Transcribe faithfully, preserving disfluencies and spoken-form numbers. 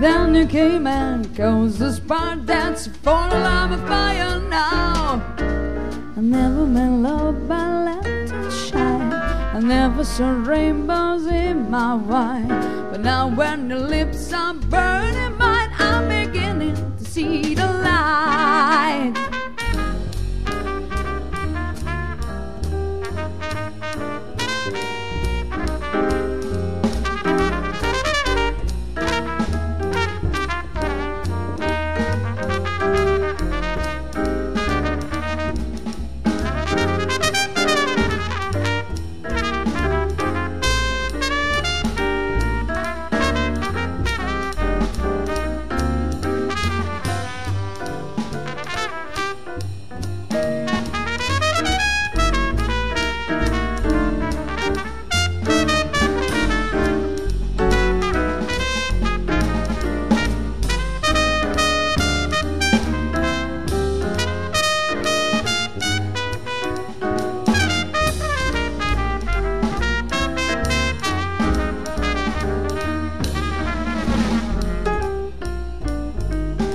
Then you came and caused the spark that's falling on my fire now. I never made love, I let it shine. I never saw rainbows in my wine. But now when your lips are burning